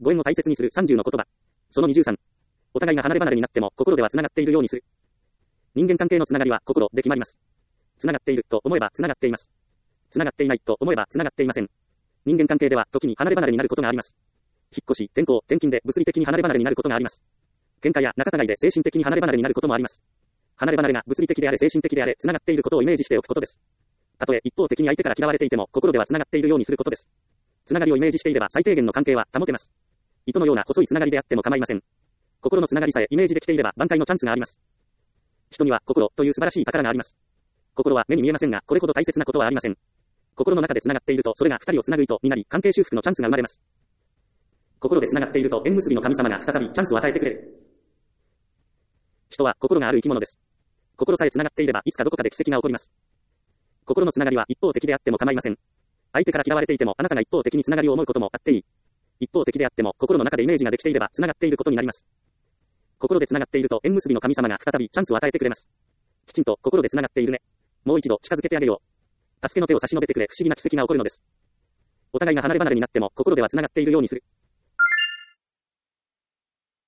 ご縁を大切にする30の言葉。その23。お互いが離れ離れになっても心では繋がっているようにする。人間関係のつながりは心で決まります。繋がっていると思えば繋がっています。繋がっていないと思えば繋がっていません。人間関係では時に離れ離れになることがあります。引っ越し、転校、転勤で物理的に離れ離れになることがあります。喧嘩や仲違いで精神的に離れ離れになることもあります。離れ離れが物理的であれ精神的であれ繋がっていることをイメージしておくことです。たとえ一方的に相手から嫌われていても心では繋がっているようにすることです。繋がりをイメージしていれば最低限の関係は保てます。糸のような細い繋がりであっても構いません。心の繋がりさえイメージできていれば挽回のチャンスがあります。人には心という素晴らしい宝があります。心は目に見えませんが、これほど大切なことはありません。心の中で繋がっていると、それが二人を繋ぐ糸になり、関係修復のチャンスが生まれます。心で繋がっていると、縁結びの神様が再びチャンスを与えてくれる。人は心がある生き物です。心さえ繋がっていれば、いつかどこかで奇跡が起こります。心の繋がりは一方的であっても構いません。相手から嫌われていても、あなたが一方的に繋がりを思うこともあっていい。一方的であっても、心の中でイメージができていれば、繋がっていることになります。心で繋がっていると、縁結びの神様が再びチャンスを与えてくれます。きちんと心で繋がっているね。もう一度近づけてあげよう。助けの手を差し伸べてくれ、不思議な奇跡が起こるのです。お互いが離れ離れになっても、心では繋がっているようにする。